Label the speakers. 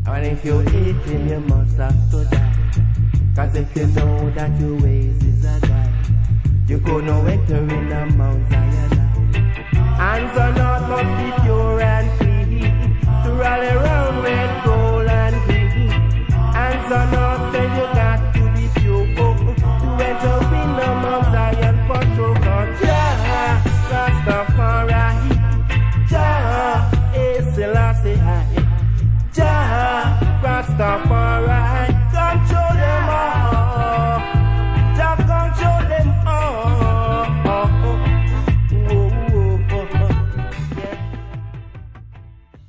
Speaker 1: And if you eat him, you must have to die. Cause if you know that your ways is a guide, you couldn't enter in a Mount Zion.